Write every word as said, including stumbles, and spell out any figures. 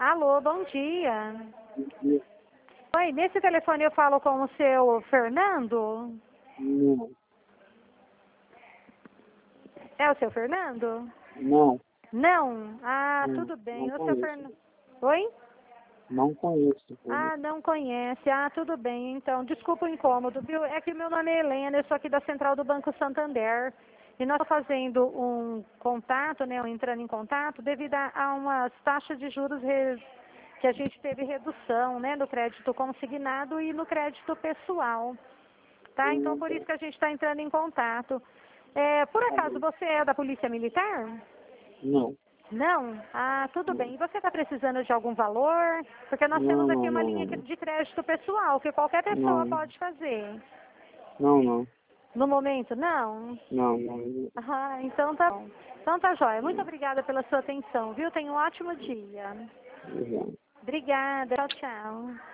Alô, bom dia. Não. Oi, nesse telefone eu falo com o seu Fernando? Não. É o seu Fernando? Não. Não? Ah, Não, tudo bem. não O seu conheço. Fernando... Oi? Não conheço. Ah, não conhece. Ah, tudo bem. Então, desculpa o incômodo, viu? É que meu nome é Helena, eu sou aqui da Central do Banco Santander. E nós estamos fazendo um contato, né, um entrando em contato, devido a, a umas taxas de juros re- que a gente teve redução, né, no crédito consignado e no crédito pessoal. Tá? Então, por isso que a gente está entrando em contato. É, por acaso, você é da Polícia Militar? Não. Não? Ah, tudo Não. bem. E você está precisando de algum valor? Porque nós temos Não, aqui não, uma não, linha não. de crédito pessoal, que qualquer pessoa Não, pode fazer. não, não. No momento, não? Não, não. Ah, então tá bom. Então tá jóia. Muito obrigada pela sua atenção, viu? Tenha um ótimo dia. Não. Obrigada. Tchau, tchau.